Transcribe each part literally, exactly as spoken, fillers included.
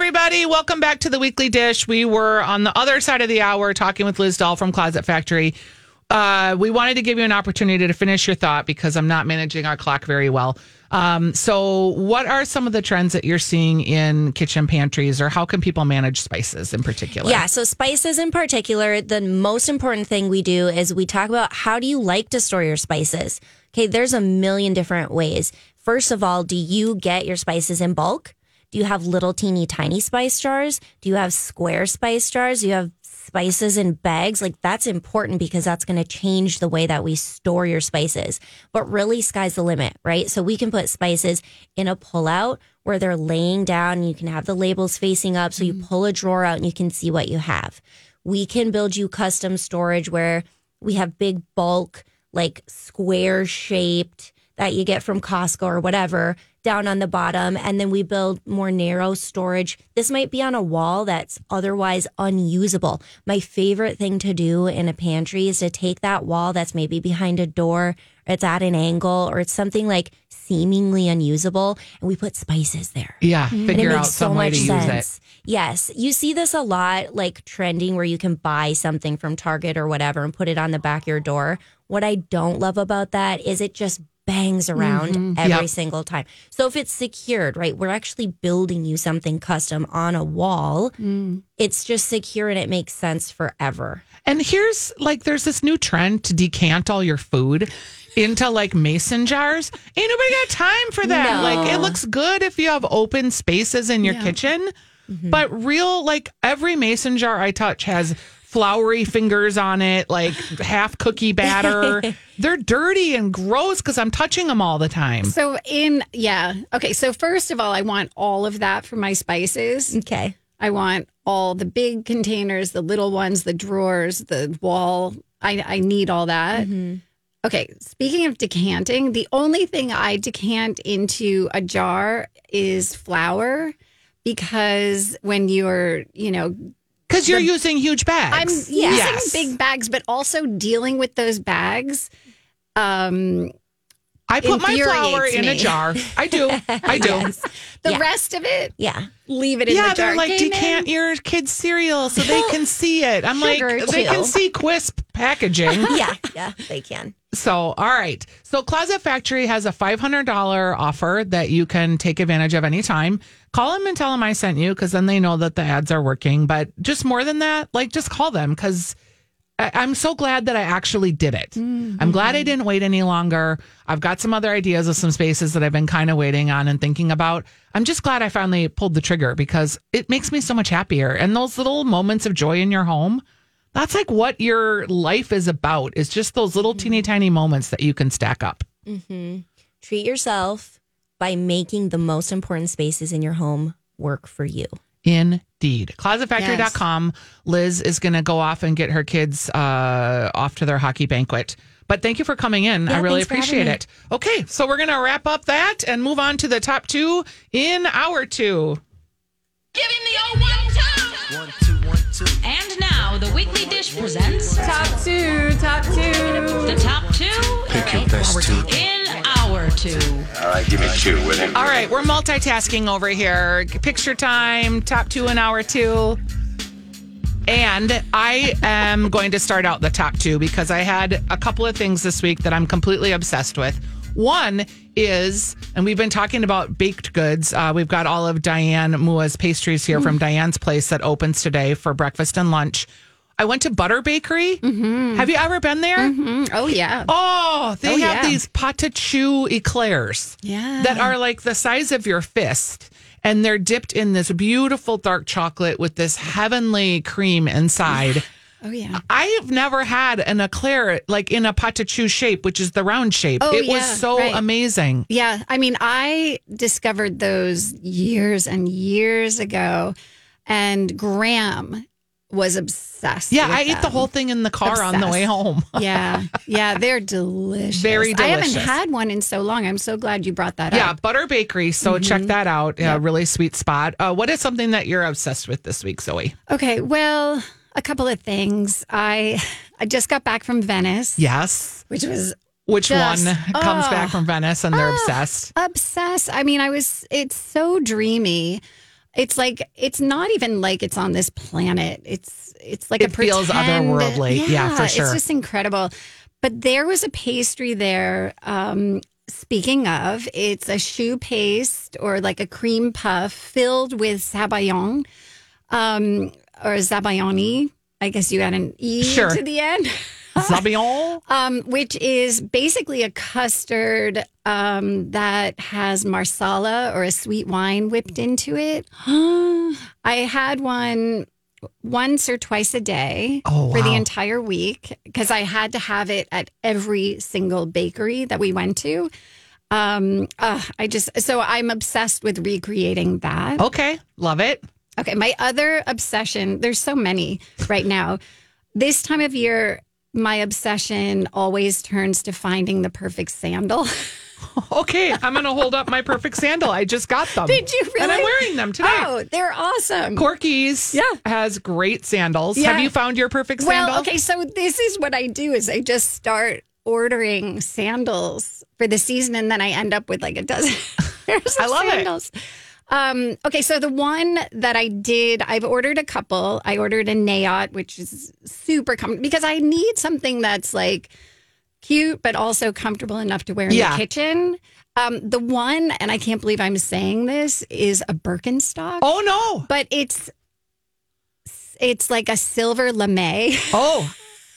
everybody. Welcome back to the Weekly Dish. We were on the other side of the hour talking with Liz Dahl from Closet Factory. Uh, we wanted to give you an opportunity to finish your thought because I'm not managing our clock very well. Um, so what are some of the trends that you're seeing in kitchen pantries, or how can people manage spices in particular? Yeah, so spices in particular, the most important thing we do is we talk about how do you like to store your spices? Okay, there's a million different ways. First of all, do you get your spices in bulk? Do you have little teeny tiny spice jars? Do you have square spice jars? Do you have spices in bags? Like, that's important because that's going to change the way that we store your spices. But really, sky's the limit, right? So we can put spices in a pullout where they're laying down and you can have the labels facing up. So you pull a drawer out and you can see what you have. We can build you custom storage where we have big bulk, like square shaped that you get from Costco or whatever down on the bottom. And then we build more narrow storage. This might be on a wall that's otherwise unusable. My favorite thing to do in a pantry is to take that wall that's maybe behind a door, or it's at an angle, or it's something like seemingly unusable, and we put spices there. Yeah, figure out some way to use it. Yes, you see this a lot, like trending where you can buy something from Target or whatever and put it on the back of your door. What I don't love about that is it just bangs around mm-hmm. every yep. single time. So if it's secured, right, we're actually building you something custom on a wall. Mm. It's just secure and it makes sense forever. And here's like, there's this new trend to decant all your food into like mason jars. Ain't nobody got time for that. No. Like, it looks good if you have open spaces in your yeah. kitchen, mm-hmm. but real, like every mason jar I touch has floury fingers on it, like half cookie batter. They're dirty and gross because I'm touching them all the time. So in, yeah. Okay. So first of all, I want all of that for my spices. Okay. I want all the big containers, the little ones, the drawers, the wall. I, I need all that. Mm-hmm. Okay. Speaking of decanting, the only thing I decant into a jar is flour, because when you're, you know, because you're the, using huge bags. I'm yeah. using yes. big bags, but also dealing with those bags. Um, I put my flour in me. a jar. I do. I do. Yes. The yeah. rest of it, yeah, leave it in yeah, the jar. Yeah, they're like, Came decant in. your kids' cereal so they can see it. I'm Sugar like, they too. can see Quisp packaging. yeah, yeah, they can. So, all right. So, Closet Factory has a five hundred dollars offer that you can take advantage of anytime. Call them and tell them I sent you, because then they know that the ads are working. But just more than that, like, just call them, because I'm so glad that I actually did it. Mm-hmm. I'm glad I didn't wait any longer. I've got some other ideas of some spaces that I've been kind of waiting on and thinking about. I'm just glad I finally pulled the trigger, because it makes me so much happier. And those little moments of joy in your home, that's like what your life is about. It's just those little teeny tiny moments that you can stack up. Mm-hmm. Treat yourself by making the most important spaces in your home work for you. Indeed. closet factory dot com. Yes. Liz is going to go off and get her kids uh, off to their hockey banquet. But thank you for coming in. Yeah, I really appreciate it. Okay, so we're going to wrap up that and move on to the top two in hour two. Give him the old one, two. One, two, one, two. And now the Weekly Dish presents top two, top two. The top two. Pick your best two. In hour two. All right, give me two with it. All right, we're multitasking over here. Picture time, top two in hour two. And I am going to start out the top two because I had a couple of things this week that I'm completely obsessed with. One is, and we've been talking about baked goods. Uh, we've got all of Diane Mua's pastries here mm. from Diane's Place that opens today for breakfast and lunch. I went to Butter Bakery. Mm-hmm. Have you ever been there? Mm-hmm. Oh, yeah. Oh, they oh, have yeah. these pot de choux eclairs yeah. that are like the size of your fist. And they're dipped in this beautiful dark chocolate with this heavenly cream inside. Oh, yeah. I've never had an eclair like in a pot de choux shape, which is the round shape. Oh, it yeah, was so right. amazing. Yeah. I mean, I discovered those years and years ago, and Graham was obsessed. Yeah, with I them. ate the whole thing in the car obsessed. on the way home. yeah. Yeah. They're delicious. Very delicious. I haven't had one in so long. I'm so glad you brought that yeah, up. Yeah, Butter Bakery. So mm-hmm. check that out. A yeah. really sweet spot. Uh, what is something that you're obsessed with this week, Zoe? Okay. Well, a couple of things. I I just got back from Venice. Yes. Which was Which just, one comes oh, back from Venice and they're oh, obsessed? Obsessed. I mean, I was, it's so dreamy. It's like it's not even like it's on this planet. It's it's like It a feels pretend- otherworldly. Yeah, for sure. It's just incredible. But there was a pastry there. Um, speaking of, it's a choux paste or like a cream puff filled with sabayon, um, or zabayoni. I guess you add an e Sure. to the end. Sabion? Um, which is basically a custard um, that has marsala or a sweet wine whipped into it. I had one once or twice a day Oh, for the wow. entire week because I had to have it at every single bakery that we went to. Um, uh, I just so I'm obsessed with recreating that. Okay. Love it. Okay, my other obsession, there's so many right now. This time of year, my obsession always turns to finding the perfect sandal. Okay. I'm going to hold up my perfect sandal. I just got them. Did you really? And I'm wearing them today. Oh, they're awesome. Corky's Yeah. has great sandals. Yeah. Have you found your perfect Well, sandal? okay, so this is what I do is I just start ordering sandals for the season and then I end up with like a dozen pairs of I love it. sandals. Um, okay, so the one that I did, I've ordered a couple. I ordered a Nayot, which is super comfortable because I need something that's like cute, but also comfortable enough to wear in Yeah. the kitchen. Um, the one, and I can't believe I'm saying this, is a Birkenstock. Oh, no. But it's it's like a silver lame. Oh,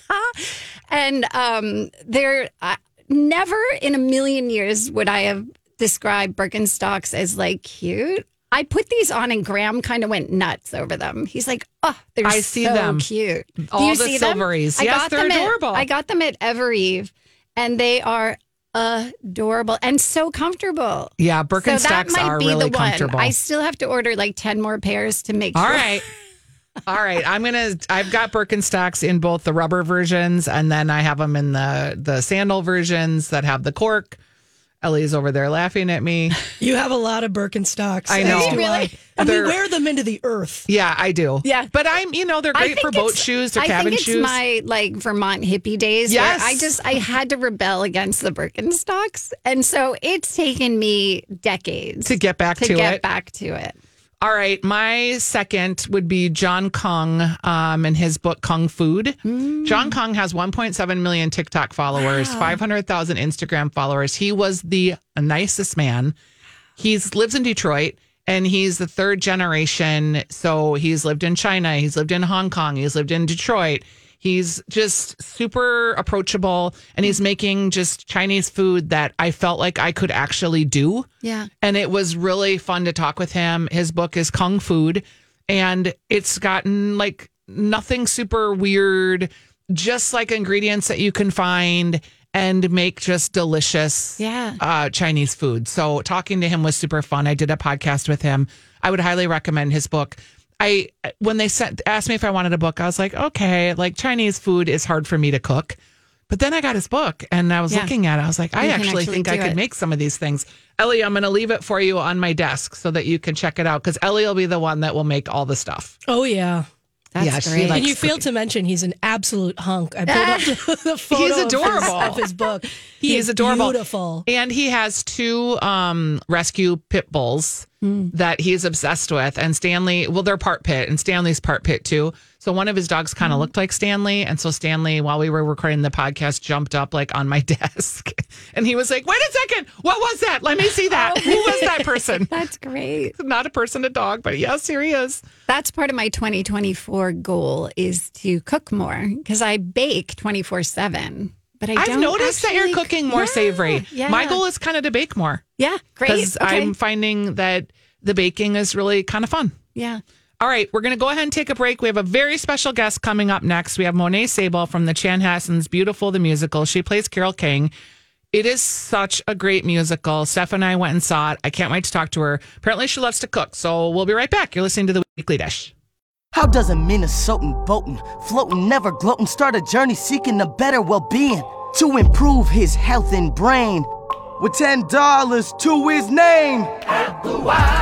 And um, there, uh, never in a million years would I have described Birkenstocks as like cute. I put these on and Graham kind of went nuts over them. He's like, oh, they're I see so them. cute. Do All you the see them? silveries. I Yes, got they're them at- adorable. I got them at Evereve and they are adorable and so comfortable. yeah. So that Birkenstocks might are be really the one. comfortable. I still have to order like ten more pairs to make All sure. right. All right. I'm going to, I've got Birkenstocks in both the rubber versions and then I have them in the, the sandal versions that have the cork. Ellie's over there laughing at me. You have a lot of Birkenstocks. I know. as do Really? I. And we They're- wear them into the earth. Yeah, I do. Yeah. But I'm, you know, they're I great for think boat it's- shoes, they're I cabin think it's shoes. my like Vermont hippie days. Yes. Where I just I had to rebel against the Birkenstocks, and so it's taken me decades To get back to get it. back to it. All right, my second would be John Kung um, and his book Kung Food. Mm. John Kung has one point seven million TikTok followers, five hundred thousand Instagram followers. He was the nicest man. He's lives in Detroit and he's the third generation. So he's lived in China, he's lived in Hong Kong, he's lived in Detroit. He's just super approachable and he's making just Chinese food that I felt like I could actually do. Yeah. And it was really fun to talk with him. His book is Kung Food, and it's gotten like nothing super weird, just like ingredients that you can find and make just delicious Yeah. uh, Chinese food. So talking to him was super fun. I did a podcast with him. I would highly recommend his book. I when they sent asked me if I wanted a book, I was like, okay, like Chinese food is hard for me to cook. But then I got his book and I was Yeah. looking at it. I was like, I You can actually, actually think I do could it. make some of these things. Ellie, I'm going to leave it for you on my desk so that you can check it out because Ellie will be the one that will make all the stuff. Oh, yeah. That's Yeah, she great. likes- And you failed to mention he's an absolute hunk. I pulled up the, the photo He's of his- adorable. Of, his, book. He He's is adorable. beautiful. And he has two um, rescue pit bulls that he's obsessed with. And Stanley, well, they're part pit, and Stanley's part pit too. So one of his dogs kind of looked like Stanley. And so Stanley, while we were recording the podcast, jumped up like on my desk. And he was like, wait a second, what was that? Let me see that. Who was that person? That's great. Not a person, a dog, but yes, here he is. That's part of my twenty twenty-four goal is to cook more because I bake twenty-four seven. But I I've don't noticed that you're actually- cooking more Yeah, savory. Yeah. My goal is kind of to bake more Yeah, great. because Okay. I'm finding that the baking is really kind of fun. yeah. All right, we're going to go ahead and take a break. We have a very special guest coming up next. We have Monet Sable from the Chanhassens' Beautiful the Musical. She plays Carol King. It is such a great musical. Steph and I went and saw it. I can't wait to talk to her. Apparently, she loves to cook. So we'll be right back. You're listening to The Weekly Dish. How does a Minnesotan boatin', floating, never gloating, start a journey seeking a better well-being to improve his health and brain with ten dollars to his name? At the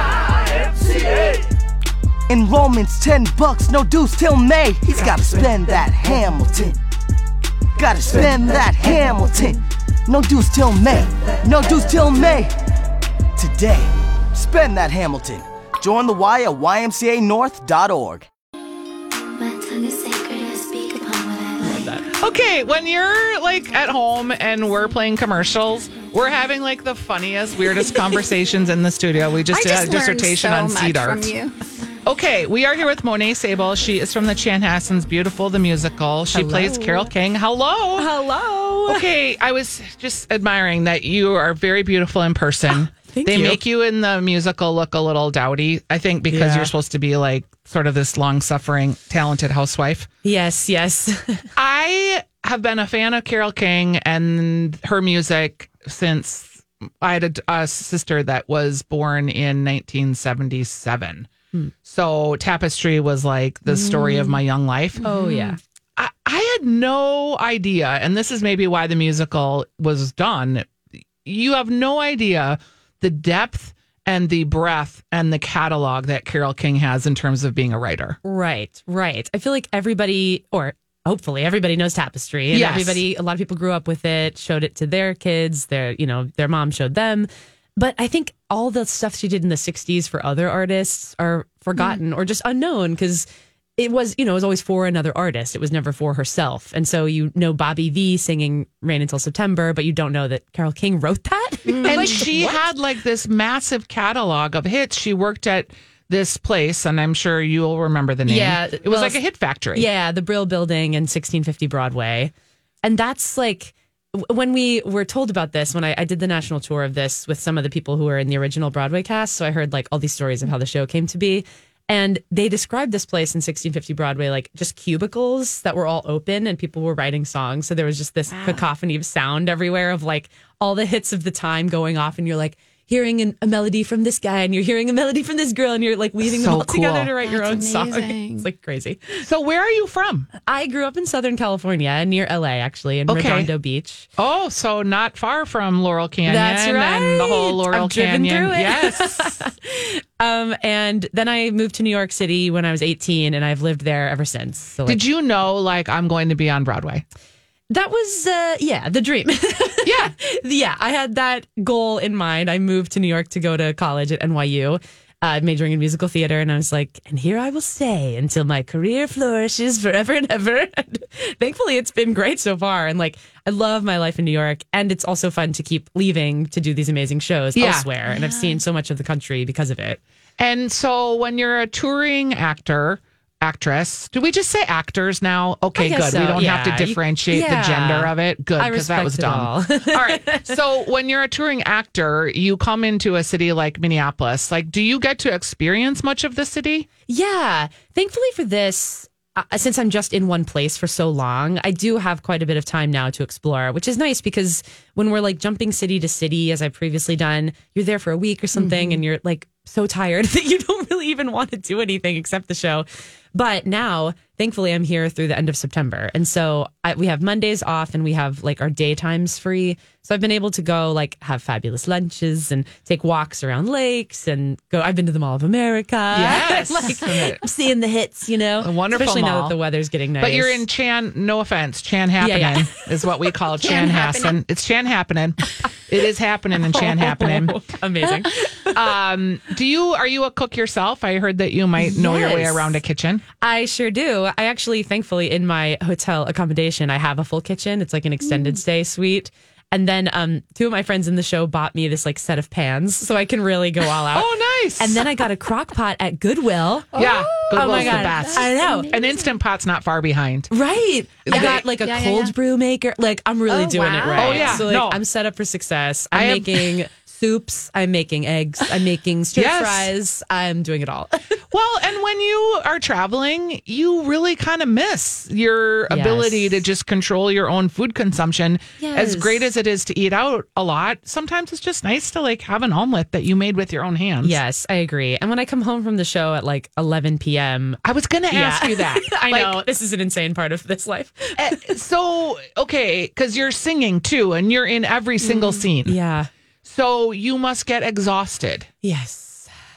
Y M C A. Enrollment's ten bucks, no dues till May. He's gotta spend that Hamilton. Gotta spend that Hamilton. No dues till May. No dues till May. Today, spend that Hamilton. Join the Y at y m c a north dot org. Okay, when you're like at home and we're playing commercials, we're having like the funniest, weirdest conversations in the studio. We just I did just a dissertation learned on so seed much art. from you. Okay, we are here with Monet Sable. She is from the Chanhassens Beautiful the Musical. She Hello. plays Carole King. Hello. Hello. Okay, I was just admiring that you are very beautiful in person. Thank they you. make you in the musical look a little dowdy, I think, because Yeah. you're supposed to be like sort of this long-suffering, talented housewife. Yes, yes. I have been a fan of Carole King and her music since I had a, a sister that was born in nineteen seventy-seven. Hmm. So Tapestry was like the story of my young life. Oh, yeah. I, I had no idea, and this is maybe why the musical was done. You have no idea the depth and the breadth and the catalog that Carole King has in terms of being a writer. Right, right. I feel like everybody, or hopefully everybody knows Tapestry, and Yes. everybody, a lot of people grew up with it, showed it to their kids, their, you know, their mom showed them. But I think all the stuff she did in the sixties for other artists are forgotten or just unknown because it was, you know, it was always for another artist. It was never for herself. And so you know Bobby V singing Rain Until September, but you don't know that Carole King wrote that. And she had like this massive catalog of hits. She worked at this place, and I'm sure you'll remember the name. Yeah, It was well, like a hit factory. Yeah, the Brill Building and sixteen fifty Broadway. And that's like, w- when we were told about this, when I, I did the national tour of this with some of the people who were in the original Broadway cast, so I heard like all these stories of how the show came to be. And they described this place in sixteen fifty Broadway like just cubicles that were all open and people were writing songs. So there was just this cacophony of sound everywhere of like all the hits of the time going off, and you're like hearing an, a melody from this guy and you're hearing a melody from this girl, and you're like weaving them So all together cool. to write your own That's song. amazing. It's like crazy. So where are you from? I grew up in Southern California, near L A, actually, in Okay. Redondo Beach. Oh, so not far from Laurel Canyon. That's And the whole right. Laurel I've driven Canyon. through it. Yes. Um, and then I moved to New York City when I was eighteen, and I've lived there ever since. So like, Did you know, like, I'm going to be on Broadway? that was, uh, yeah, the dream. Yeah. yeah, I had that goal in mind. I moved to New York to go to college at N Y U, uh, majoring in musical theater. And I was like, and here I will stay until my career flourishes forever and ever. And thankfully, it's been great so far. And like, I love my life in New York. And it's also fun to keep leaving to do these amazing shows Yeah. elsewhere. And I've seen so much of the country because of it. And so when you're a touring actor, actress, do we just say actors now? Okay, I guess good. We so, don't have yeah. to differentiate Yeah. the gender of it. Good, I because that was respect dumb. it all. All right. So when you're a touring actor, you come into a city like Minneapolis. Like, do you get to experience much of the city? Yeah. Thankfully for this, uh, since I'm just in one place for so long, I do have quite a bit of time now to explore, which is nice because when we're like jumping city to city, as I've previously done, you're there for a week or something and you're like so tired that you don't really even want to do anything except the show. But now, thankfully, I'm here through the end of September. And so I, we have Mondays off and we have like our daytimes free. So I've been able to go like have fabulous lunches and take walks around lakes and go. I've been to the Mall of America. Yes. like I'm seeing the hits, you know, A wonderful especially now mall. that the weather's getting nice. But you're in Chan, no offense, Chan Happening yeah. is what we call Chan Hassan. It's Chan Happening. It is happening in Chan Happening. Amazing. Um, do you, are you a cook yourself? I heard that you might know your way Yes. around a kitchen. I sure do. I actually, thankfully, in my hotel accommodation, I have a full kitchen. It's like an extended stay suite. And then um, two of my friends in the show bought me this like set of pans so I can really go all out. Oh, nice. And then I got a crock pot at Goodwill. Yeah, Goodwill's oh my the God. best. I know. An Instant Pot's not far behind. Right. I Yeah. got like a Yeah, yeah, cold yeah. brew maker. Like I'm really Oh, doing it wow. right. Oh, yeah. So like No. I'm set up for success. I I'm have- making soups. I'm making eggs. I'm making stir Yes. fries. I'm doing it all. Well, and when you are traveling, you really kind of miss your Yes. ability to just control your own food consumption. As Yes. great as it is to eat out a lot, sometimes it's just nice to like have an omelet that you made with your own hands. Yes, I agree. And when I come home from the show at like eleven p.m., I was going to ask you that. I Like, know this is an insane part of this life. eh, so, okay, because you're singing too, and you're in every single scene. Yeah. So you must get exhausted. Yes.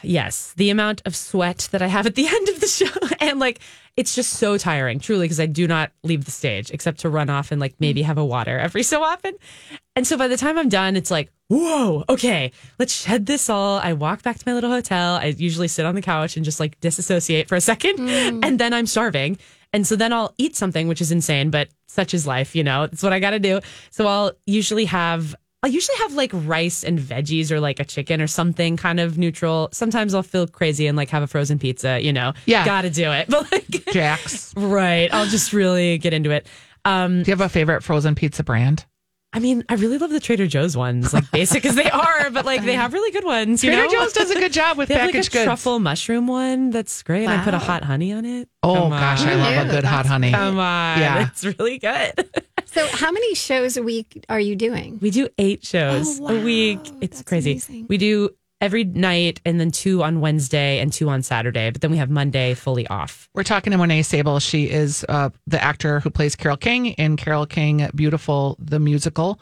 Yes. The amount of sweat that I have at the end of the show. And like, it's just so tiring, truly, because I do not leave the stage except to run off and like maybe have a water every so often. And so by the time I'm done, it's like, whoa, okay, let's shed this all. I walk back to my little hotel. I usually sit on the couch and just like disassociate for a second. Mm. And then I'm starving. And so then I'll eat something, which is insane, but such is life, you know, it's what I got to do. So I'll usually have I usually have like rice and veggies or like a chicken or something kind of neutral. Sometimes I'll feel crazy and like have a frozen pizza, you know, yeah, gotta do it. But like Jack's. Right. I'll just really get into it. Um, do you have a favorite frozen pizza brand? I mean, I really love the Trader Joe's ones, like basic as they are, but like they have really good ones. You Trader know? Joe's does a good job with they have, packaged like, a goods. Truffle mushroom one that's great. Wow. I put a hot honey on it. Oh Come gosh, on. I love a good hot honey. Come on. Yeah. It's really good. So how many shows a week are you doing? We do eight shows Oh, wow. a week. It's That's crazy. amazing. We do every night and then two on Wednesday and two on Saturday, but then we have Monday fully off. We're talking to Monet Sable. She is uh, the actor who plays Carole King in Carole King Beautiful, the musical.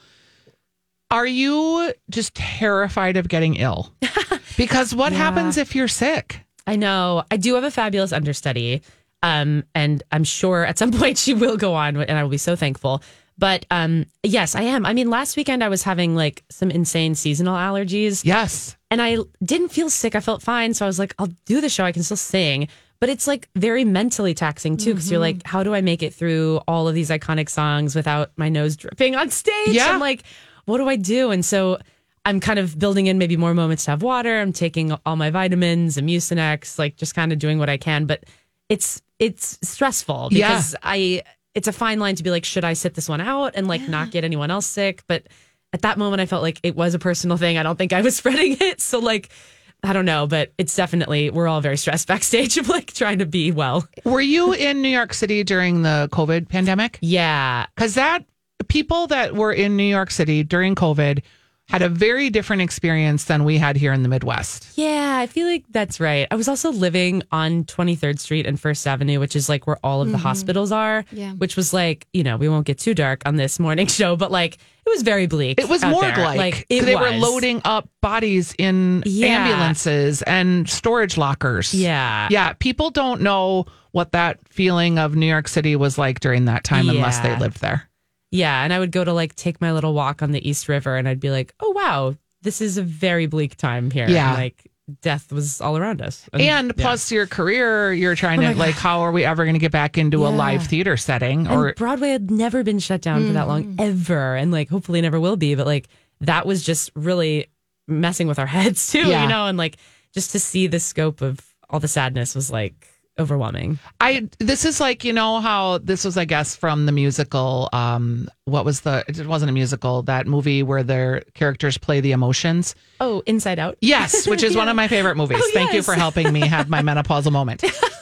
Are you just terrified of getting ill? Because what Yeah. happens if you're sick? I know. I do have a fabulous understudy. Um, and I'm sure at some point she will go on and I will be so thankful. But um, yes, I am. I mean, last weekend I was having like some insane seasonal allergies. Yes. And I didn't feel sick. I felt fine. So I was like, I'll do the show. I can still sing. But it's like very mentally taxing too, because mm-hmm. you're like, how do I make it through all of these iconic songs without my nose dripping on stage? Yeah. I'm like, what do I do? And so I'm kind of building in maybe more moments to have water. I'm taking all my vitamins and Mucinex, like just kind of doing what I can. But it's it's stressful because Yeah. I it's a fine line to be like, should I sit this one out and like not get anyone else sick? But at that moment, I felt like it was a personal thing. I don't think I was spreading it. So like, I don't know, but it's definitely, we're all very stressed backstage of like trying to be well. Were you in New York City during the COVID pandemic? Yeah. Because that people that were in New York City during COVID had a very different experience than we had here in the Midwest. Yeah, I feel like that's right. I was also living on twenty-third Street and First Avenue, which is like where all of the Mm-hmm. hospitals are, Yeah. which was like, you know, we won't get too dark on this morning show, but like it was very bleak. It was out morgue there. like. Like it they was. were loading up bodies in Yeah. ambulances and storage lockers. Yeah. Yeah. People don't know what that feeling of New York City was like during that time unless they Yeah. lived there. Yeah. And I would go to like take my little walk on the East River and I'd be like, oh, wow, this is a very bleak time here. Yeah. And, like death was all around us. And yeah. plus your career, you're trying Oh to my God. like, how are we ever going to get back into a Yeah. live theater setting? And Or Broadway had never been shut down for that long ever. And like, hopefully never will be. But like, that was just really messing with our heads too, Yeah. you know? And like, just to see the scope of all the sadness was like overwhelming. I this is like, you know how this was, I guess, from the musical. Um, what was the? It wasn't a musical. That movie where their characters play the emotions. Oh, Inside Out. Yes, which is one of my favorite movies. Oh, Thank you yes. for helping me have my menopausal moment.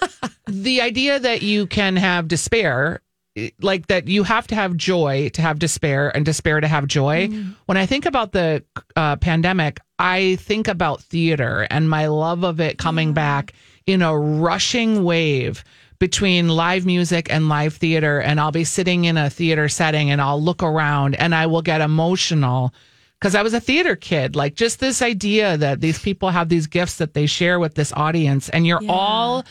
The idea that you can have despair, like that you have to have joy to have despair and despair to have joy. Mm. When I think about the uh, pandemic, I think about theater and my love of it coming back in a rushing wave between live music and live theater. And I'll be sitting in a theater setting and I'll look around and I will get emotional because I was a theater kid. Like just this idea that these people have these gifts that they share with this audience and you're all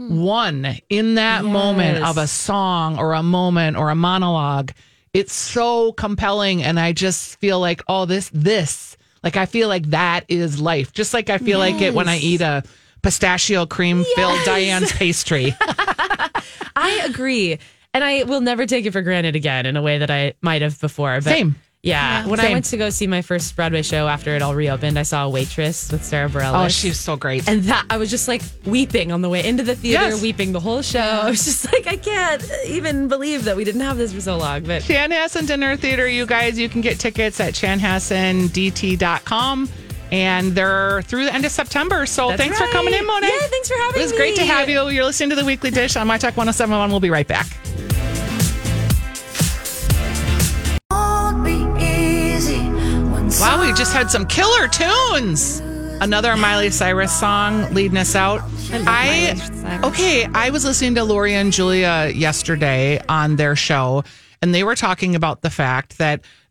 one in that moment of a Yes. song or a moment or a monologue. It's so compelling. And I just feel like, oh, this, this, like, I feel like that is life. Just like I feel like it when I eat a pistachio cream filled Diane's pastry. I agree. And I will never take it for granted again in a way that I might have before. But Same. Yeah. When Same. I went to go see my first Broadway show after it all reopened, I saw a Waitress with Sarah Bareilles. Oh, she's so great. And that I was just like weeping on the way into the theater, Yes. weeping the whole show. I was just like, I can't even believe that we didn't have this for so long. But Chanhassen Dinner Theater, you guys, you can get tickets at chanhassen d t dot com. And they're through the end of September. So That's thanks for right. coming in, Monet. Yeah, thanks for having It was great to me. have you. You're listening to The Weekly Dish on My Talk one oh seven one. We'll be right back. Wow, we just had some killer tunes. Another Miley Cyrus song leading us out. I, okay, I was listening to Lori and Julia yesterday on their show, and they were talking about the fact that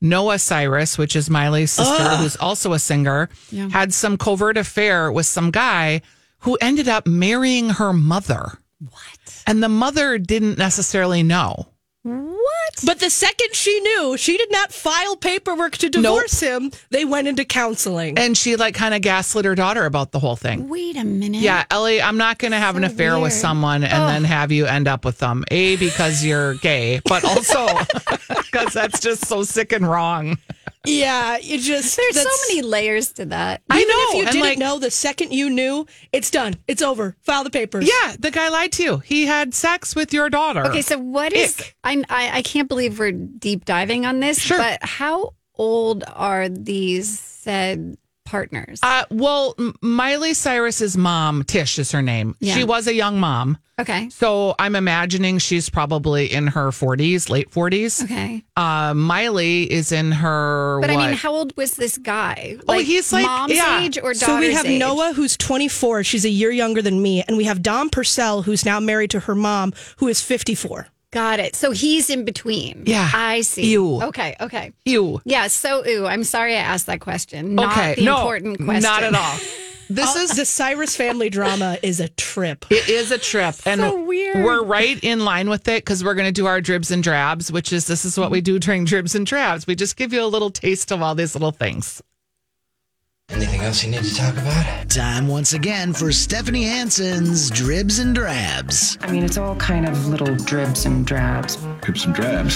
Noah Cyrus, which is Miley's sister, who's also a singer, Yeah. had some covert affair with some guy who ended up marrying her mother. What? And the mother didn't necessarily know. What? But the second she knew, she did not file paperwork to divorce him. They went into counseling. And she like kind of gaslit her daughter about the whole thing. Wait a minute. Yeah, Ellie, I'm not going to have an affair with weird. someone and then have you end up with them. A, because you're gay, but also because that's just so sick and wrong. Yeah, you just There's so that's- many layers to that. I Even know. if you and, didn't like, know, the second you knew, it's done. It's over. File the papers. Yeah, the guy lied to you. He had sex with your daughter. Okay, so what is Ick. I, I I can't believe we're deep diving on this, Sure. but how old are these said partners? Uh, well, M- Miley Cyrus's mom, Tish is her name. Yeah. She was a young mom. Okay. So I'm imagining she's probably in her forties, late forties. Okay. Uh, Miley is in her. But what? I mean, how old was this guy? Oh, he's like- mom's yeah. age or daughter's So we have age? Noah, who's twenty-four. She's a year younger than me. And we have Dom Purcell, who's now married to her mom, who is fifty-four. Got it. So he's in between. Yeah. I see. Ew. Okay. Okay. You. Yeah. So, ooh, I'm sorry I asked that question. Not Okay. the no, important question. not at all. This All- is the Cyrus family drama is a trip. It is a trip. And weird. we're right in line with it because we're going to do our dribs and drabs, which is this is what we do during dribs and drabs. We just give you a little taste of all these little things. Anything else you need to talk about? Time once again for Stephanie Hansen's Dribs and Drabs. I mean, it's all kind of little dribs and drabs. Dribs and drabs.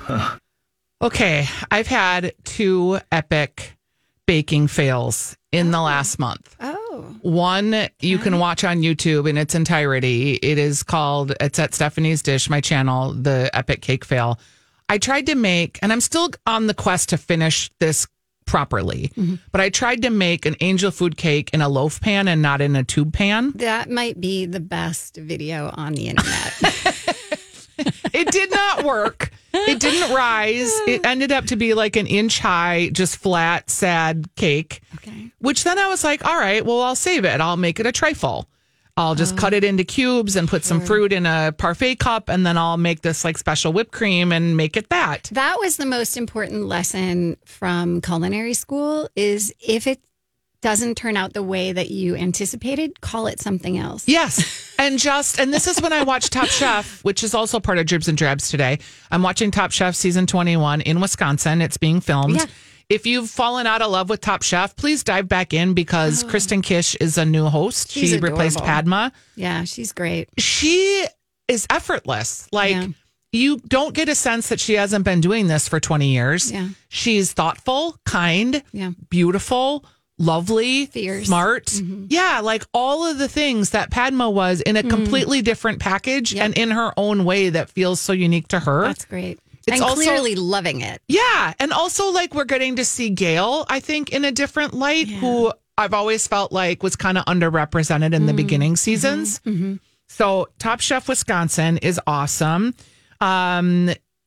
Okay, I've had two epic baking fails in the last month. Oh. One you can watch on YouTube in its entirety. It is called, it's at Stephanie's Dish, my channel, the epic cake fail. I tried to make, and I'm still on the quest to finish this properly, Mm-hmm. but I tried to make an angel food cake in a loaf pan and not in a tube pan. That might be the best video on the internet. It did not work. It didn't rise. It ended up to be like an inch high, just flat, sad cake. Okay. Which then I was like, all right, well, I'll save it. I'll make it a trifle. I'll just cut it into cubes and put some fruit in a parfait cup, and then I'll make this like special whipped cream and make it that. That was the most important lesson from culinary school is if it doesn't turn out the way that you anticipated, call it something else. Yes. And just, and this is when I watch Top Chef, which is also part of Dribs and Drabs today. I'm watching Top Chef season twenty-one in Wisconsin. It's being filmed. Yeah. If you've fallen out of love with Top Chef, please dive back in because Kristen Kish is a new host. She's she replaced adorable. Padma. Yeah, she's great. She is effortless. Like, Yeah. you don't get a sense that she hasn't been doing this for twenty years. Yeah. She's thoughtful, kind, Yeah. beautiful, lovely, Fierce. smart. Mm-hmm. Yeah, like all of the things that Padma was in a completely different package Yep. and in her own way that feels so unique to her. That's great. It's and also- clearly loving it. Yeah. And also, like, we're getting to see Gail, I think, in a different light, who I've always felt like was kind of underrepresented in the beginning seasons. So, Top Chef Wisconsin is awesome. Um,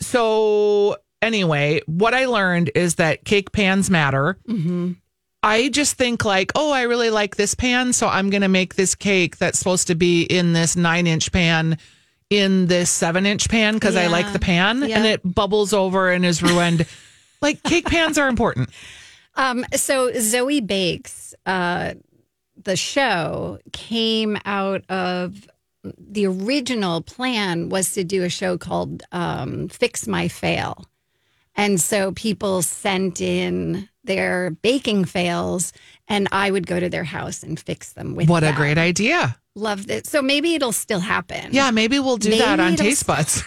so, anyway, what I learned is that cake pans matter. I just think, like, oh, I really like this pan, so I'm going to make this cake that's supposed to be in this nine inch pan. In this seven inch pan because I Yeah. like the pan Yeah. and it bubbles over and is ruined. Like cake pans are important. Um, so Zoe Bakes, uh, the show came out of the original plan was to do a show called um, Fix My Fail. And so people sent in their baking fails and I would go to their house and fix them with What a them. great idea. Love it. So maybe it'll still happen. Yeah, maybe we'll do that Maybe on it'll Taste Buds.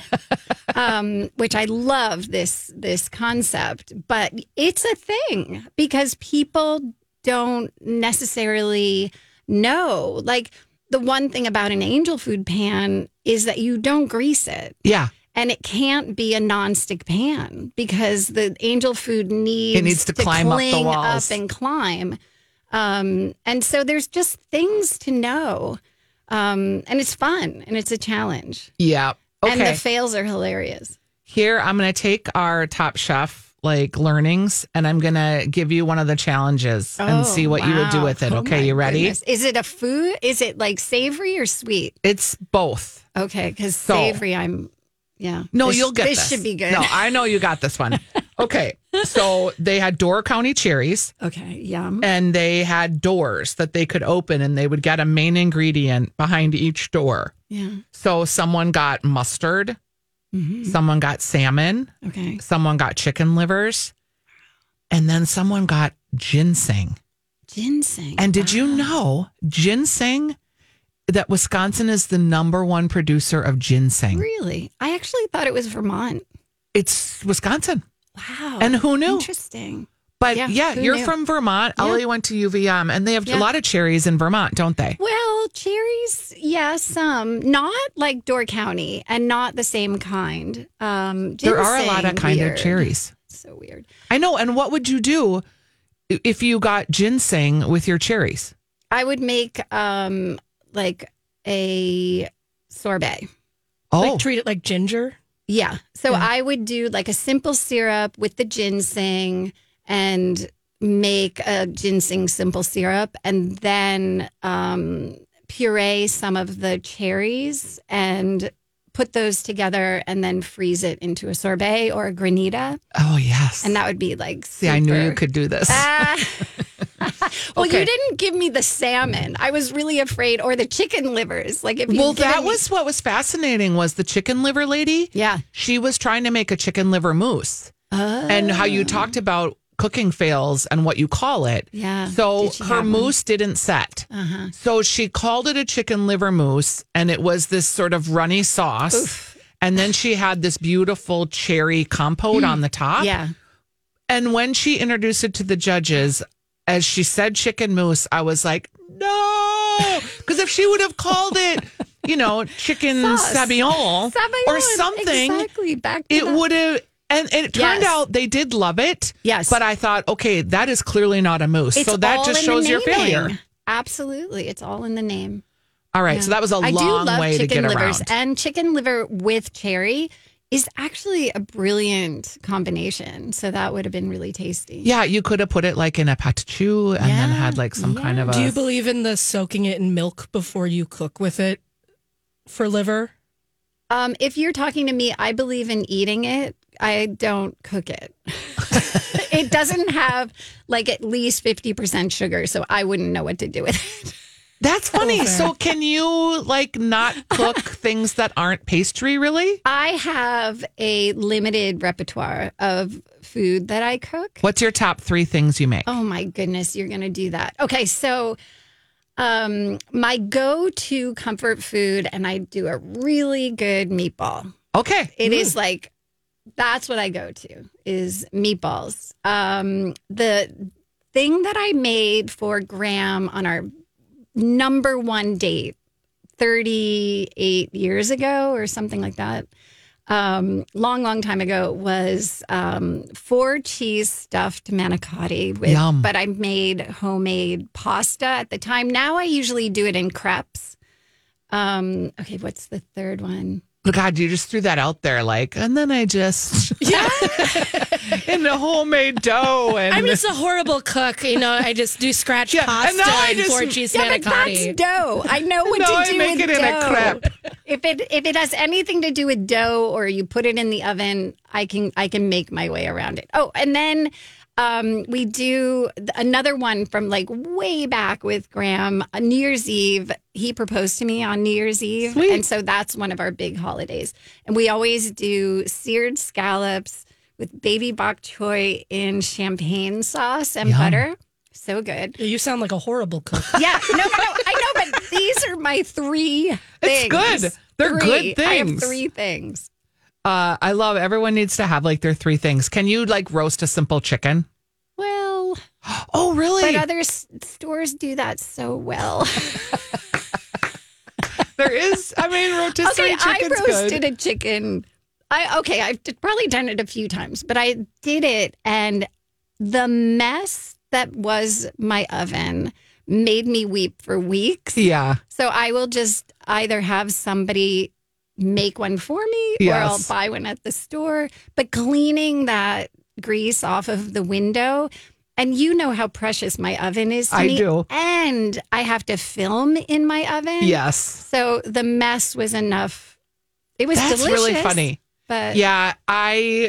um, which I love this this concept, but it's a thing because people don't necessarily know. Like the one thing about an angel food pan is that you don't grease it. Yeah. And it can't be a nonstick pan because the angel food needs, It needs to climb up the cling walls. up and climb. Um, and so there's just things to know. Um, and it's fun and it's a challenge. Yeah. Okay. And the fails are hilarious. Here, I'm going to take our Top Chef like learnings and I'm going to give you one of the challenges and see what you would do wow. with it. Oh, Okay. my You ready? goodness. Is it a food? Is it like savory or sweet? It's both. Okay. Because So- savory, I'm, yeah. No, This- you'll get this. This should be good. No, I know you got this one. Okay. So they had Door County cherries. Okay, yum. And they had doors that they could open, and they would get a main ingredient behind each door. Yeah. So someone got mustard, mm-hmm. someone got salmon, okay, someone got chicken livers, and then someone got ginseng. Ginseng. And did wow. you know ginseng, that Wisconsin is the number one producer of ginseng? Really? I actually thought it was Vermont. It's Wisconsin. Wow. And who knew? Interesting. But yeah, Yeah, who you're knew? from Vermont. Yeah. Ellie went to U V M, and they have a Yeah. lot of cherries in Vermont, don't they? Well, cherries, yeah, some. Not like Door County and not the same kind. Um, There are a lot of ginseng, kind weird. of cherries. So weird. I know. And what would you do if you got ginseng with your cherries? I would make um like a sorbet. Oh, Like treat it like ginger. Yeah. So I would do like a simple syrup with the ginseng and make a ginseng simple syrup and then um, puree some of the cherries and put those together and then freeze it into a sorbet or a granita. oh yes. And that would be like super. See, I knew you could do this. Ah. well, Okay. you didn't give me the salmon. I was really afraid, or the chicken livers. Like if you Well, given that me- was what was fascinating was the chicken liver lady. yeah. She was trying to make a chicken liver mousse. And how you talked about cooking fails and what you call it. Yeah. So Did she her have one? mousse didn't set. Uh-huh. So she called it a chicken liver mousse, and it was this sort of runny sauce. And then she had this beautiful cherry compote on the top. Yeah. And when she introduced it to the judges, as she said chicken mousse, I was like, no. Because if she would have called it, you know, chicken Sauce. sabayon, Sabayon, or something, Exactly. Back to it that. would have. And, and it turned Yes. out they did love it. Yes. But I thought, okay, that is clearly not a mousse. It's so that all just in shows the your naming. failure. Absolutely. It's all in the name. All right. So that was a I do long love way to chicken get livers. around. And chicken liver with cherry is actually a brilliant combination. So that would have been really tasty. Yeah, you could have put it like in a pâte choux and then Yeah, had like some yeah. kind of a. Do you believe in the soaking it in milk before you cook with it for liver? Um, if you're talking to me, I believe in eating it. I don't cook it. It doesn't have like at least fifty percent sugar, so I wouldn't know what to do with it. That's funny. Okay. So can you like not cook things that aren't pastry really? I have a limited repertoire of food that I cook. What's your top three things you make? Oh my goodness, you're going to do that. Okay, so um, my go-to comfort food, and I do a really good meatball. Okay. It is like that's what I go to is meatballs. Um, the thing that I made for Graham on our number one date thirty-eight years ago or something like that. Um, long, long time ago was um, four cheese stuffed manicotti with, Yum. but I made homemade pasta at the time. Now I usually do it in crepes. Um, okay, what's the third one? Oh, God, you just threw that out there, like, and then I just Yeah. in the homemade dough, and I'm just a horrible cook. You know, I just do scratch Yeah, pasta and now I and just- four cheese Yeah, but manicotti. that's dough. I know what Now to I do make with it in a dough. crepe. If it if it has anything to do with dough or you put it in the oven, I can I can make my way around it. Oh, and then um, we do another one from like way back with Graham. On New Year's Eve, he proposed to me on New Year's Eve, Sweet. and so that's one of our big holidays. And we always do seared scallops with baby bok choy in champagne sauce and Yum. butter. So good. You sound like a horrible cook. Yeah, no, no, no. I know, but these are my three things. good. They're Three. good I have things. three things. uh, I love everyone needs to have like their three things. Can you like roast a simple chicken? Well, Oh, really? but other s- stores do that so well. There is. I mean, rotisserie Okay, I chicken's roasted good. a chicken. I okay, I've d- probably done it a few times, but I did it, and the mess that was my oven made me weep for weeks. Yeah. So I will just either have somebody make one for me Yes. or I'll buy one at the store. But cleaning that grease off of the window, and you know how precious my oven is to I me. do. And I have to film in my oven. Yes. So the mess was enough. It was That's delicious. really funny. But Yeah, I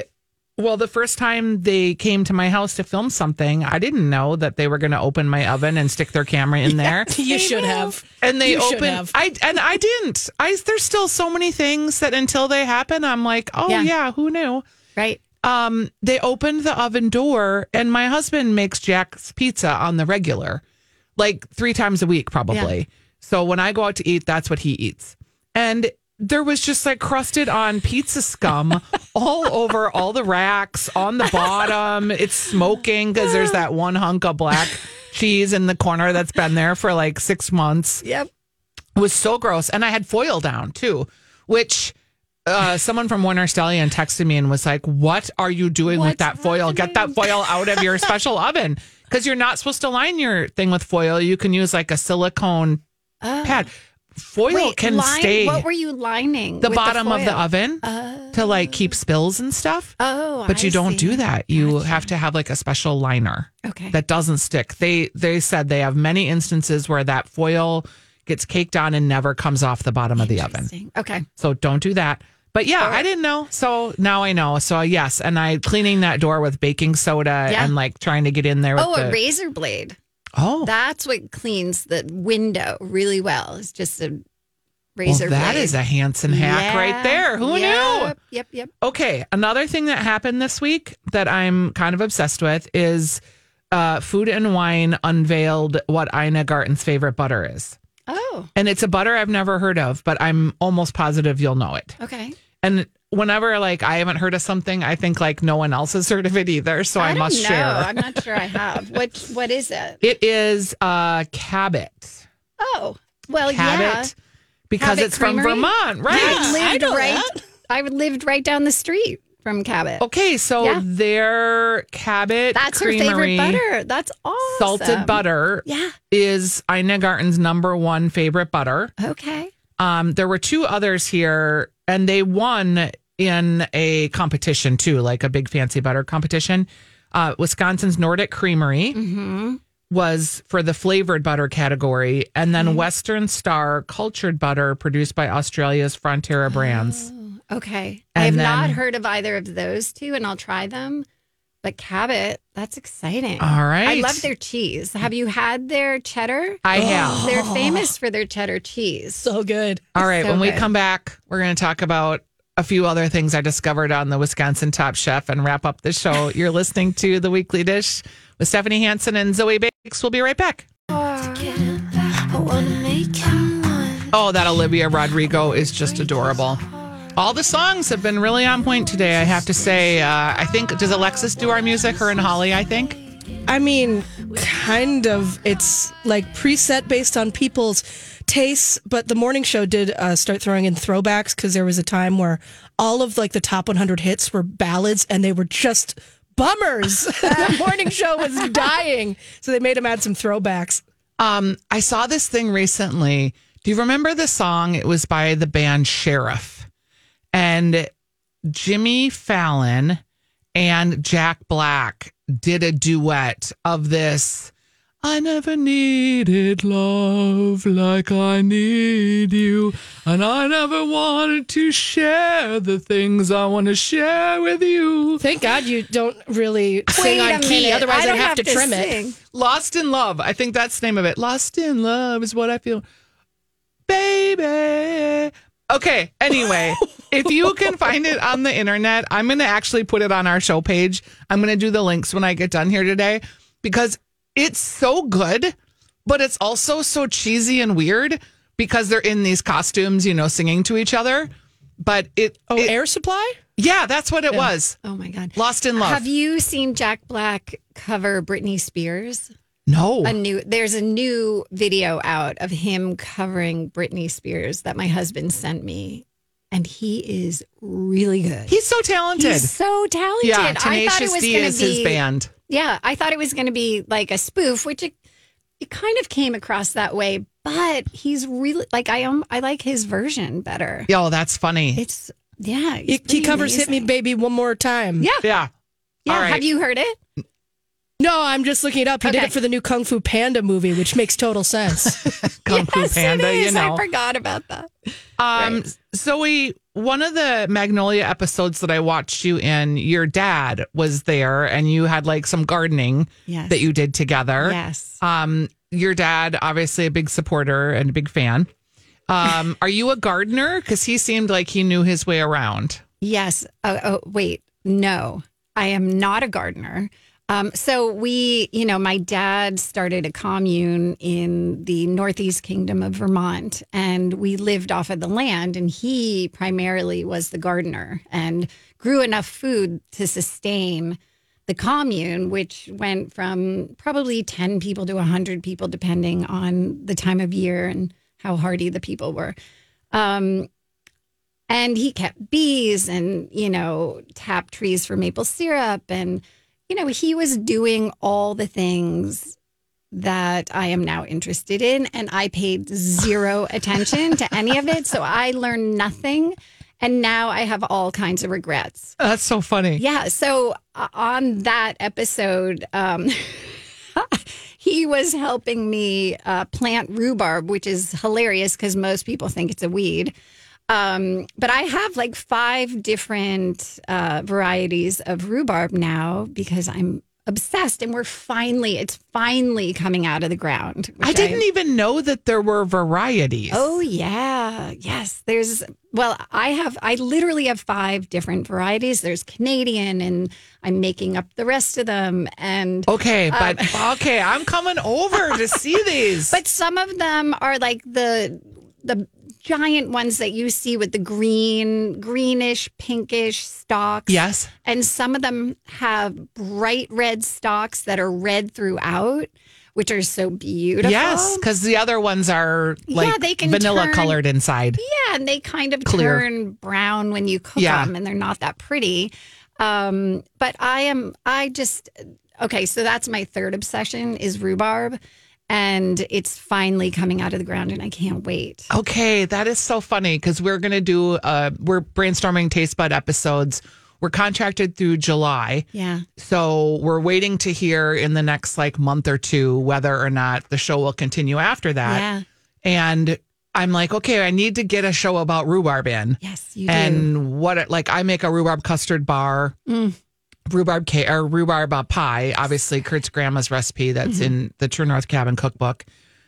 Well, the first time they came to my house to film something, I didn't know that they were going to open my oven and stick their camera in there. You should have. And they You should opened. have. I and I didn't. I there's still so many things that until they happen, I'm like, oh Yeah. yeah, who knew? Right. Um, they opened the oven door, and my husband makes Jack's pizza on the regular, like three times a week, probably. So when I go out to eat, that's what he eats. And there was just like crusted on pizza scum all over all the racks on the bottom. It's smoking because there's that one hunk of black cheese in the corner that's been there for like six months. Yep. It was so gross. And I had foil down too, which uh, someone from Warner Stallion texted me and was like, what are you doing with What's that foil? Get that foil out of your special oven because you're not supposed to line your thing with foil. You can use like a silicone pad. Foil Wait, can line- stay What were you lining? the with bottom of the foil? oven to like keep spills and stuff. Oh, But I you don't see. do that. You have to have like a special liner Okay. that doesn't stick. They they said they have many instances where that foil gets caked on and never comes off the bottom of the oven. Interesting. Okay. So don't do that. But yeah, I didn't know. So now I know. So yes, and I cleaning that door with baking soda Yeah. and like trying to get in there with Oh, the a razor blade. Oh. That's what cleans the window really well. It's just a Well, razor that blade. is a Hansen hack Yeah. right there. Who knew? Yep, Yep, yep. Okay, another thing that happened this week that I'm kind of obsessed with is uh, Food and Wine unveiled what Ina Garten's favorite butter is. Oh, And it's a butter I've never heard of, but I'm almost positive you'll know it. okay. And whenever like I haven't heard of something, I think like no one else has heard of it either, so I, don't must know. share. I'm not sure I have. What What is it? It is uh, Cabot. Oh, well, Cabot. yeah. Because Cabot it's from Creamery? Vermont, right? I lived know right. that. I lived right down the street from Cabot. Okay, so Yeah. their Cabot That's Creamery her favorite butter. That's awesome. salted butter Yeah. is Ina Garten's number one favorite butter. Okay. Um, there were two others here, and they won in a competition too, like a big fancy butter competition. Uh, Wisconsin's Nordic Creamery Mm-hmm. was for the flavored butter category, and then Western Star cultured butter produced by Australia's Frontera Brands. Okay. And I have then- not heard of either of those two, and I'll try them. But Cabot, that's exciting. All right. I love their cheese. Have you had their cheddar? I have. They're famous for their cheddar cheese. So good. All right, so when we good. come back, we're going to talk about a few other things I discovered on the Wisconsin Top Chef and wrap up the show. You're listening to The Weekly Dish with Stephanie Hansen and Zoe Bakes. We'll be right back. Oh, that Olivia Rodrigo is just adorable. All the songs have been really on point today, I have to say. Uh, I think, does Alexis do our music? Her and Holly, I think. I mean, kind of. It's like preset based on people's tastes, but the morning show did uh, start throwing in throwbacks because there was a time where all of like the top one hundred hits were ballads and they were just bummers. The morning show was dying, so they made them add some throwbacks. Um, I saw this thing recently. Do you remember the song? It was by the band Sheriff. And Jimmy Fallon and Jack Black did a duet of this. I never needed love like I need you. And I never wanted to share the things I want to share with you. Thank God you don't really sing Wait on a key, minute. otherwise I I'd don't have, to, trim sing. it. Lost in Love. I think that's the name of it. Lost in Love is what I feel. Baby. Okay, anyway, if you can find it on the internet, I'm going to actually put it on our show page. I'm going to do the links when I get done here today because it's so good, but it's also so cheesy and weird because they're in these costumes, you know, singing to each other. But it. Oh, it- Air Supply? Yeah, that's what it was. Oh, my God. Lost in Love. Have you seen Jack Black cover Britney Spears? No. A new there's a new video out of him covering Britney Spears that my husband sent me, and he is really good. He's so talented. He's so talented. Yeah, I thought it Tenacious was D going is to be his band. Yeah, I thought it was going to be like a spoof, which it, it kind of came across that way. But he's really like I am. I like his version better. Yo, that's funny. It's yeah. He, it's he pretty covers Hit Me amazing. Baby One More Time. Yeah, Yeah. yeah. All right. Have you heard it? No, I'm just looking it up. He did Okay. it for the new Kung Fu Panda movie, which makes total sense. Kung Fu Yes, Panda, it is. you know. I forgot about that. Um, Right. Zoe, one of the Magnolia episodes that I watched you in, your dad was there and you had like some gardening Yes. that you did together. Yes. Um, your dad, obviously a big supporter and a big fan. Um, are you a gardener? Because he seemed like he knew his way around. Yes. Oh, oh, wait. No, I am not a gardener. Um, so we, you know, my dad started a commune in the Northeast Kingdom of Vermont, and we lived off of the land, and he primarily was the gardener and grew enough food to sustain the commune, which went from probably ten people to one hundred people, depending on the time of year and how hardy the people were. Um, and he kept bees and, you know, tapped trees for maple syrup. And, you know, he was doing all the things that I am now interested in. And I paid zero attention to any of it. So I learned nothing. And now I have all kinds of regrets. That's so funny. Yeah. So uh, on that episode, um, he was helping me uh, plant rhubarb, which is hilarious because most people think it's a weed. Um, but I have like five different uh, varieties of rhubarb now because I'm obsessed, and we're finally, it's finally coming out of the ground. I didn't I, even know that there were varieties. Oh, yeah. Yes. There's, well, I have, I literally have five different varieties. There's Canadian, and I'm making up the rest of them. And okay, but um, okay, I'm coming over to see these. But some of them are like the, the, giant ones that you see with the green, greenish, pinkish stalks. Yes. And some of them have bright red stalks that are red throughout, which are so beautiful. Yes, because the other ones are like yeah, they can vanilla turn, colored inside. Yeah, and they kind of Clear. turn brown when you cook yeah. them, and they're not that pretty. Um, but I am, I just, okay, so that's my third obsession is rhubarb. And it's finally coming out of the ground, and I can't wait. Okay, that is so funny because we're going to do, uh, we're brainstorming Taste Bud episodes. We're contracted through July. Yeah. So we're waiting to hear in the next like month or two whether or not the show will continue after that. Yeah. And I'm like, okay, I need to get a show about rhubarb in. Yes, you do. And what, it, like, I make a rhubarb custard bar. Mm. Rhubarb cake or rhubarb uh, pie, obviously Kurt's grandma's recipe that's mm-hmm. in the True North Cabin cookbook.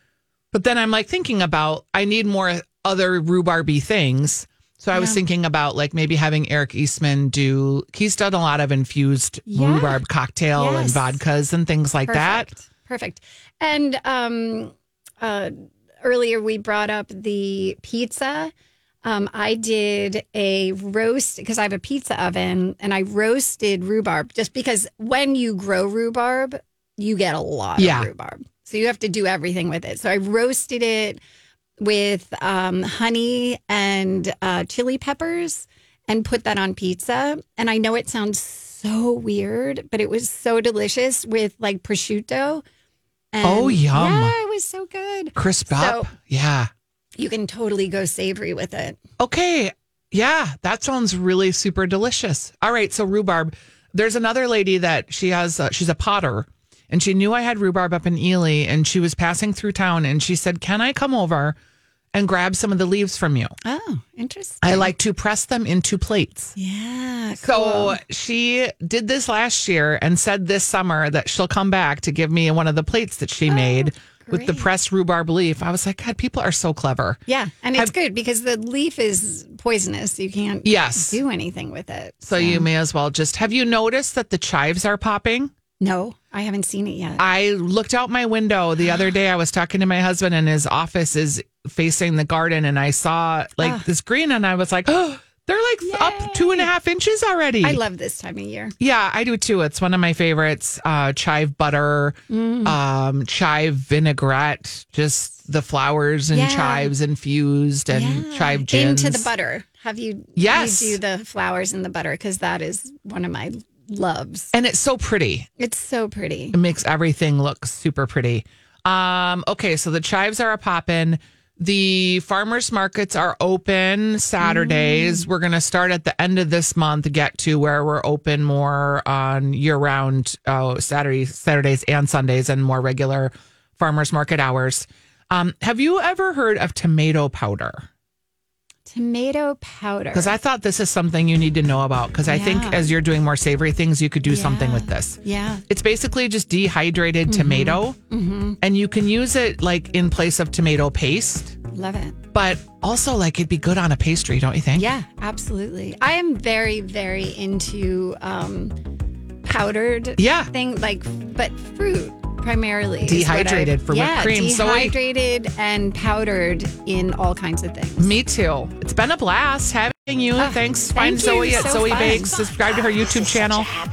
But then I'm like thinking about, I need more other rhubarby things. So I yeah. was thinking about like maybe having Eric Eastman do, he's done a lot of infused yeah. rhubarb cocktail yes. and vodkas and things like Perfect. that. Perfect. And um, uh, earlier we brought up the pizza. Um, I did a roast because I have a pizza oven, and I roasted rhubarb just because when you grow rhubarb, you get a lot yeah. of rhubarb. So you have to do everything with it. So I roasted it with um, honey and uh, chili peppers and put that on pizza. And I know it sounds so weird, but it was so delicious with like prosciutto. And oh, yum. Yeah, it was so good. Crisp up. So, yeah. you can totally go savory with it. Okay. Yeah, that sounds really super delicious. All right. So rhubarb, there's another lady that she has, uh, she's a potter, and she knew I had rhubarb up in Ely, and she was passing through town, and she said, can I come over and grab some of the leaves from you? Oh, interesting. I like to press them into plates. Yeah. Cool. So she did this last year and said this summer that she'll come back to give me one of the plates that she oh. made. With the pressed rhubarb leaf. I was like, God, people are so clever. Yeah. And it's Have, good because the leaf is poisonous. You can't yes. do anything with it. So. so you may as well just, have you noticed that the chives are popping? No, I haven't seen it yet. I looked out my window the other day. I was talking to my husband, and his office is facing the garden, and I saw like oh. this green, and I was like, oh, they're like Yay. up two and a half inches already. I love this time of year. Yeah, I do too. It's one of my favorites. Uh, chive butter, mm. um, chive vinaigrette, just the flowers and yeah. chives infused and yeah. chive gins. Into the butter. Have you, yes. you do the flowers in the butter? Because that is one of my loves. And it's so pretty. It's so pretty. It makes everything look super pretty. Um, okay, so the chives are a poppin'. The farmers markets are open Saturdays. Mm. We're going to start at the end of this month, get to where we're open more on year round uh, Saturdays, Saturdays and Sundays, and more regular farmers market hours. Um, have you ever heard of tomato powder? Tomato powder. Because I thought this is something you need to know about. Because I think Yeah. as you're doing more savory things, you could do something Yeah. with this. Yeah. It's basically just dehydrated Mhm. tomato. Mm-hmm. And you can use it like in place of tomato paste. Love it. But also, like, it'd be good on a pastry, don't you think? Yeah, absolutely. I am very, very into um, powdered Yeah. thing, like, but fruit primarily. is what Dehydrated I- for whipped yeah, cream. So I- dehydrated and powdered in all kinds of things. Me too. It's been a blast having you. Oh, Thanks. thank Find you. Zoe at So Zoe fun. Bakes. Subscribe to her YouTube channel.